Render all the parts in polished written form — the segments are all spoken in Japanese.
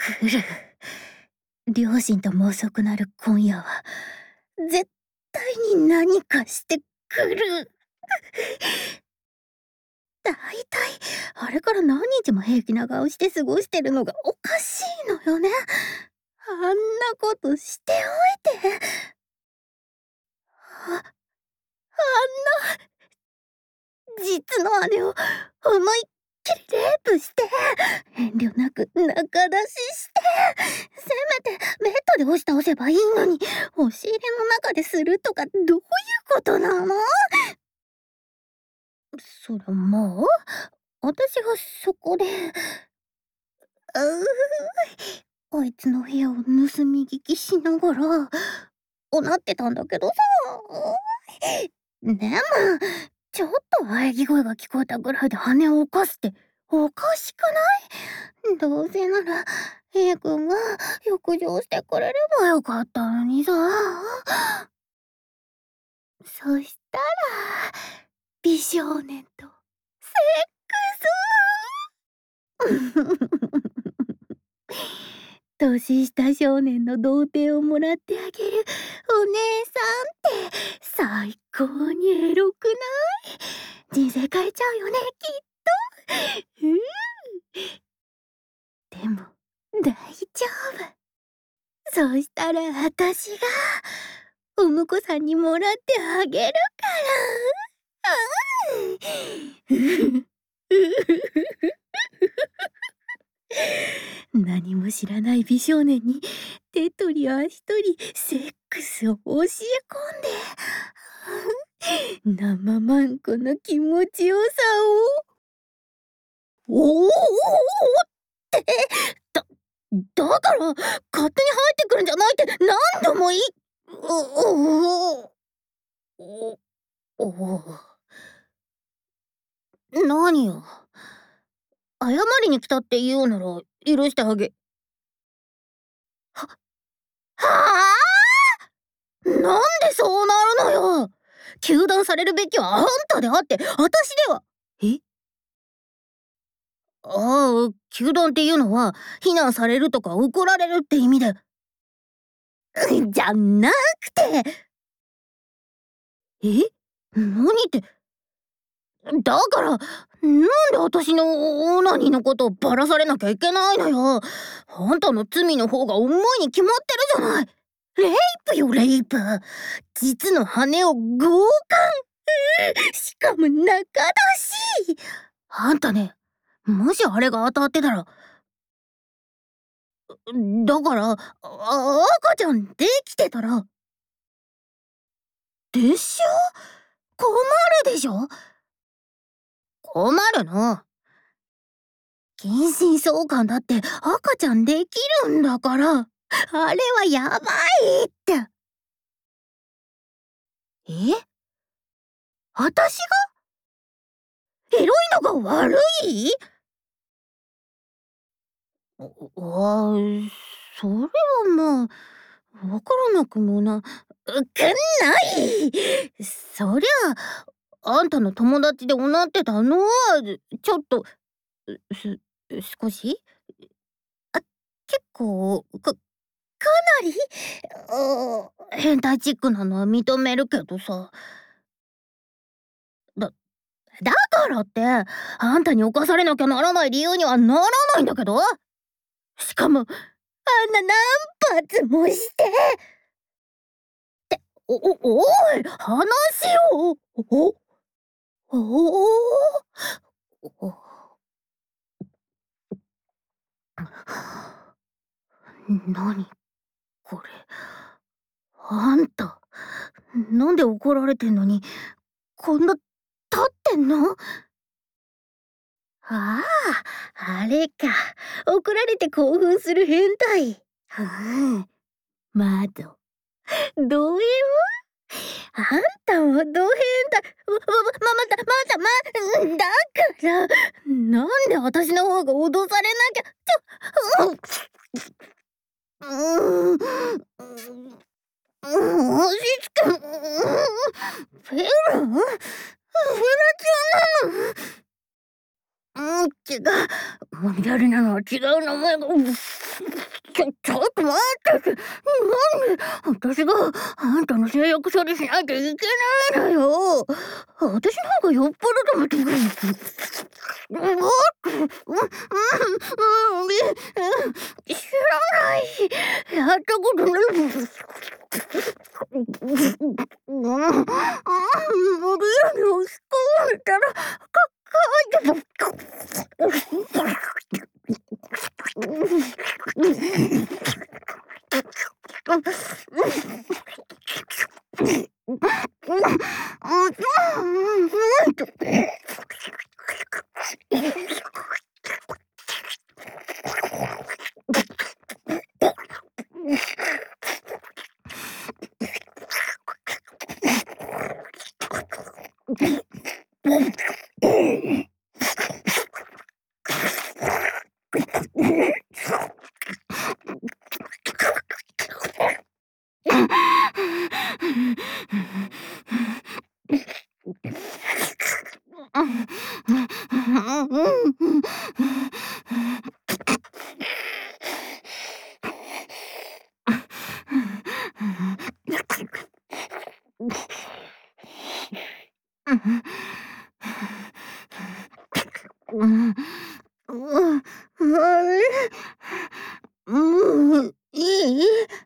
来る。両親とも遅くなる今夜は、絶対に何かしてくる。だいたい、あれから何日も平気な顔して過ごしてるのがおかしいのよね。あんなことしておいて。あ、あんな、実の姉を思いっきりレイプして、遠慮なく仲出しして、せめてベッドで押し倒せばいいのに、押し入れの中でするとかどういうことなの？そらまあ、私がそこで、あいつの部屋を盗み聞きしながら、おなってたんだけどさ。でも、ちょっと喘ぎ声が聞こえたぐらいで羽を起こすっておかしくない？どうせなら A 君が浴場してくれればよかったのにさ。そしたら美少年とセックス。年下少年の童貞をもらってあげるお姉さんって最高にエロくない？人生変えちゃうよね、きっと。でも大丈夫。そうしたら私がお婿さんにもらってあげるから。何も知らない美少年に手取り足取りセックスを教え込んで、生マンコの気持ちよさを、おおってだから勝手に入ってくるんじゃないって何度もおお何よ、謝りに来たって言うなら許してあげ。はあ、なんでそうなるのよ。糾弾されるべきはあんたであって私では。え？ああ、糾弾っていうのは非難されるとか怒られるって意味で。じゃなくて。え？何って。だからなんで私のオナニーのことをバラされなきゃいけないのよ。あんたの罪の方が重いに決まってるじゃない。レイプよ、レイプ。実の羽を強姦。しかも仲出し。あんたね、もしあれが当たってたら、だから赤ちゃんできてたらでしょ。困るでしょ。困るの。近親相関だって赤ちゃんできるんだから、あれはやばいって。私がエロいのが悪い？それはまあ、わからなくもない。そりゃ、あんたの友達でおなってたのは、ちょっと、す、少しあ、結構、かなり、変態チックなのは認めるけどさ。だ、だからって、あんたに侵されなきゃならない理由にはならないんだけど。しかも、あんな何発もして。おい、話を。おお。何これ。あんた、なんで怒られてんのに、こんな立ってんの？ああ、あれか。怒られて興奮する変態。窓。ド M？あんたもド変態。だから、なんで私の方が脅されなきゃ、押し付け、フェラ？フェラちゃんなの？違う。リアルなのは違う名前が。 ちょっと待って。なんで私があんたの誓約書にしなきゃいけないのよ。私の方がよっぽどと思って。知らないし、やったことない。無理やり押し込まれたら、いい？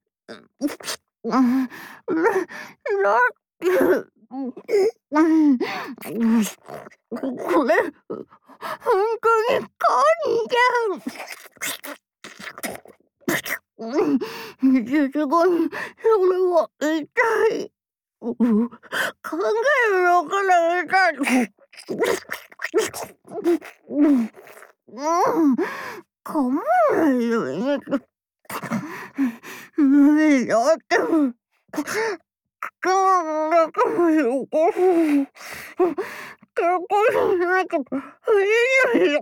これ、本当にカニじゃん。術後にそれは痛い。考えるのから痛い。噛まないよね。無理だっても。口の中まで起こす。結構しないと無理だよ。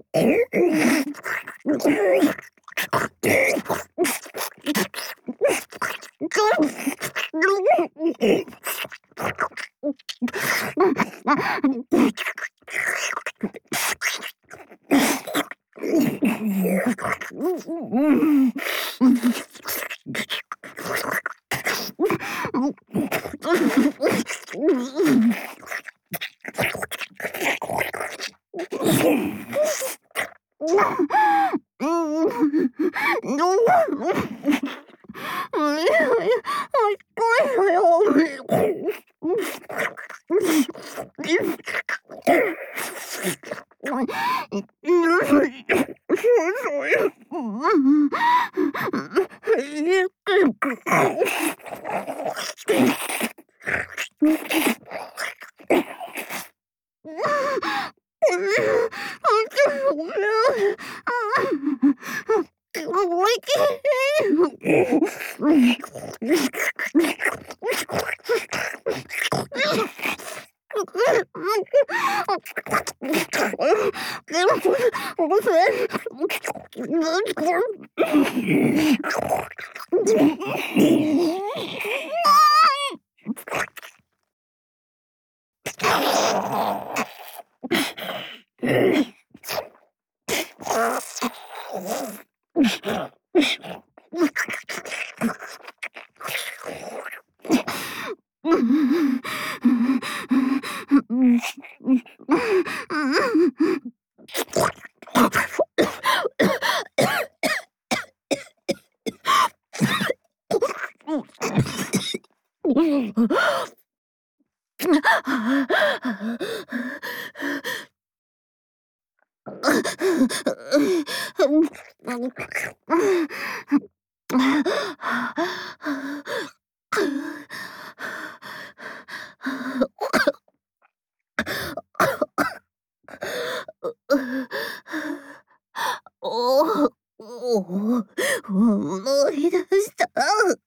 思い出した。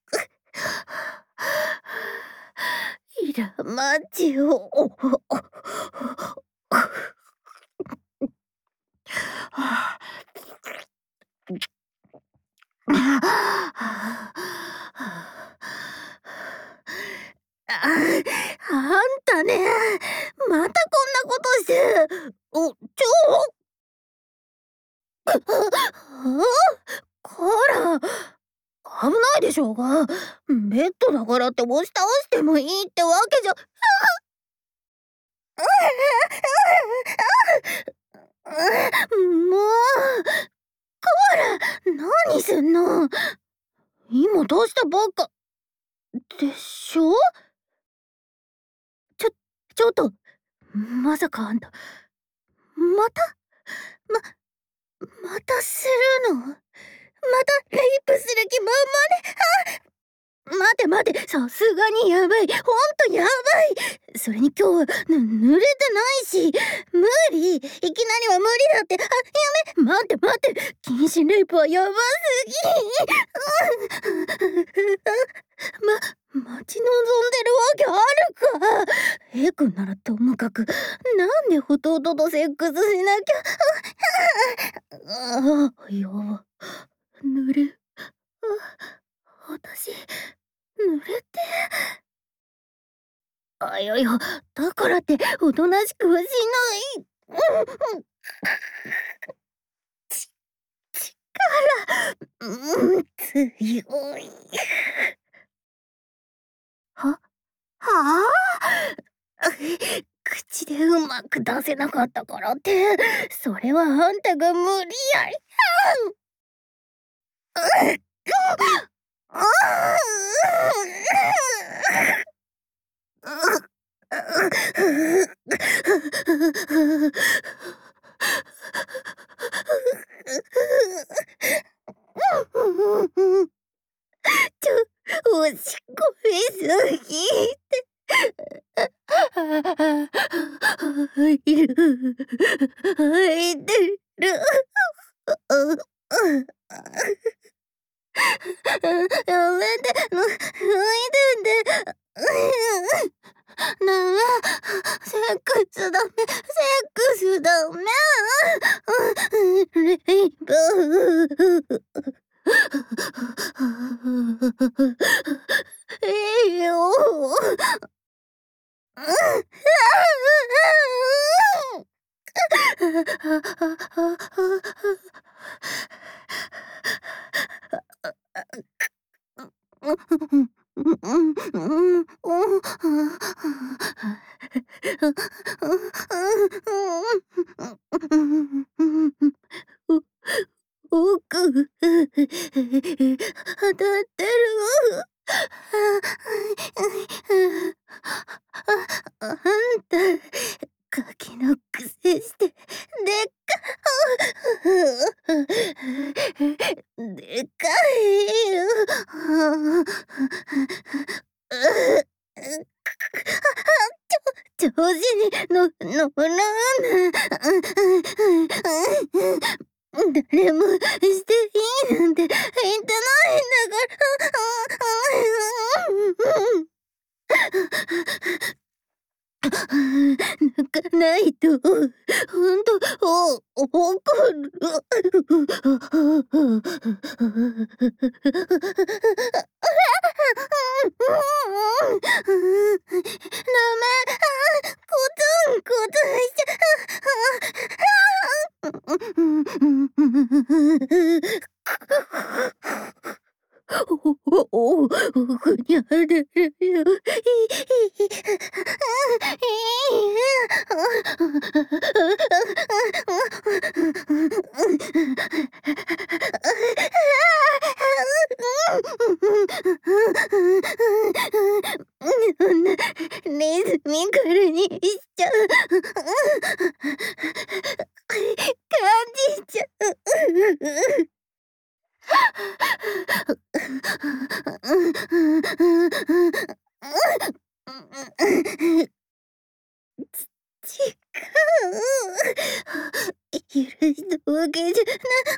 平町を。あんたね、またこんなことして。こら。 危ないでしょうが。ベッドだからって押し倒してもいいってわけじゃ。もう、コアラ、何すんの。今出したばっかでしょ。ちょっと、まさかあんたまたまたするの。またレイプする気満々で。待て、さすがにやばい、ほんとやばい。それに今日は濡れてないし、無理、いきなりは無理だって。やめ、待って、謹慎レイプはやばすぎ。待ち望んでるわけあるか。A 君ならともかく、なんで弟とセックスしなきゃ。やば、濡れ、私濡れて。いや、だからっておとなしくはしない。強い。はあ口でうまく出せなかったからって、それはあんたが無理やり。おしっこすぎて。吐いてる。やめて、吐いてて。ダメ、セックスダメ。レイプ。いいよ。奥当たってる。あんたガキのくせしてでっかいよ。調子に乗らない。誰もしていいなんて言ってないんだから。泣かないと、ほんと、怒る。ダメ、コツンしちゃふにゃれるよ。リズミカルにしちゃう。感じちゃう。違う。許したわけじゃ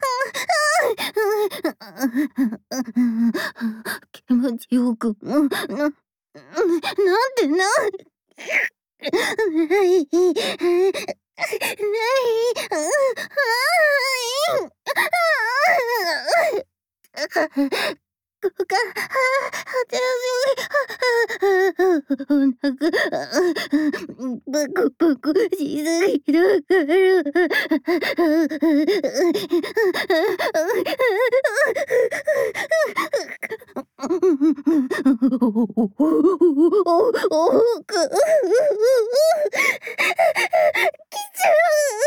気持ちよくもなんてないここがお腹バクしすぎるからちゃ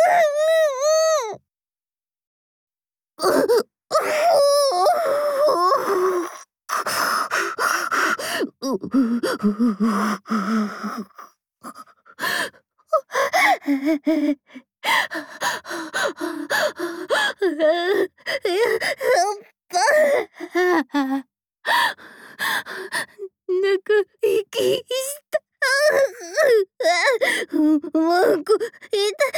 く息した。もういた。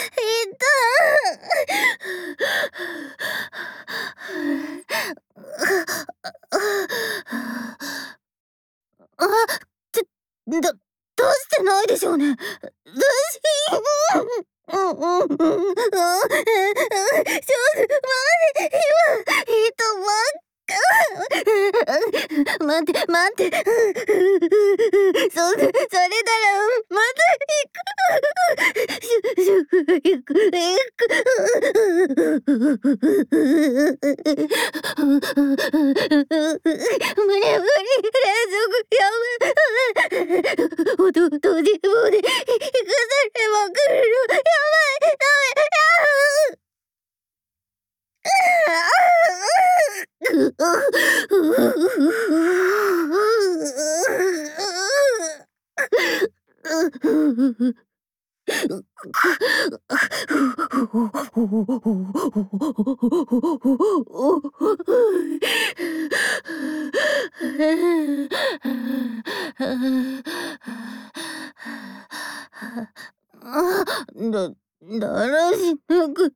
あ、ちょ、どうしてないでしょうね。ちょっと待って、今、待って。それなら、また行く。行く。無理、連続、やばい。おととじぼで、行かされまくる。やばい、ダメ。だらしなく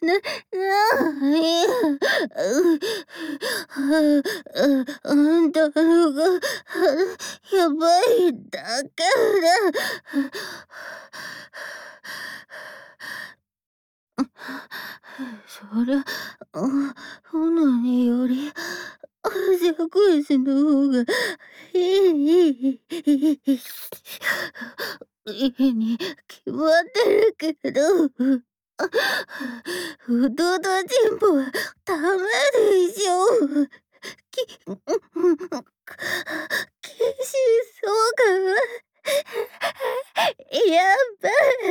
ないあんたのがやばいだから。そりゃ、オナニーよりセックスの方がいいに決まってるけど、フードチンポはダメでしょ。きしそうかな。やば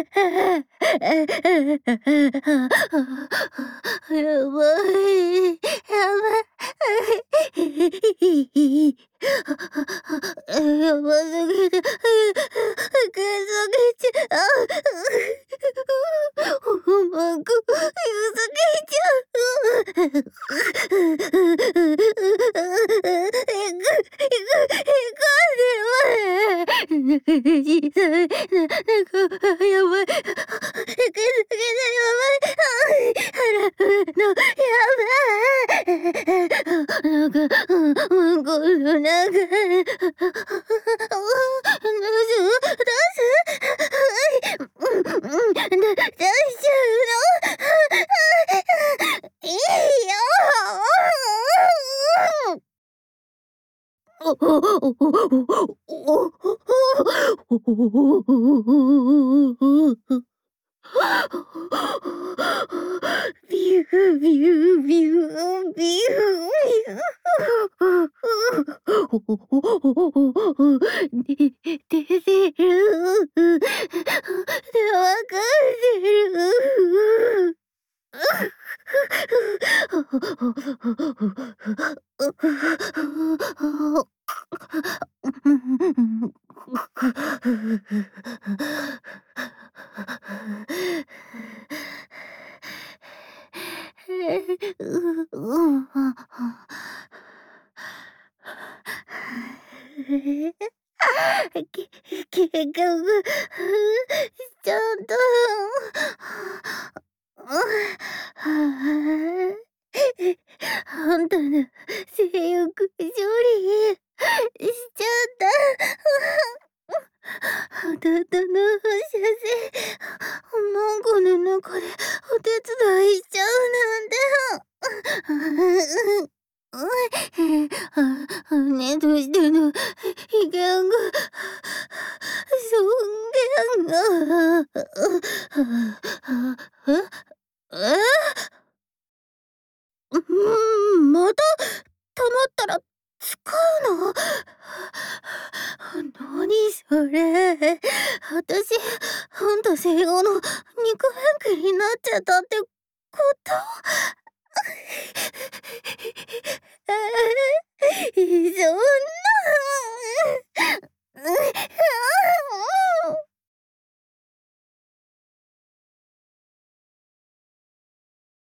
い。やばい。やばすぎて、くすぎちゃう。うまく、くすぎちゃう。小さい、やばい。ビュービュービュービュー。出てる。わかってる。結局ちゃんとあんたの性欲処理しちゃった。弟の射精マンコの中でお手伝いしちゃうなんて。姉としての威厳が、尊厳が、また溜まったら使うの？ 私、ほんと生後の肉便器になっちゃったってこと？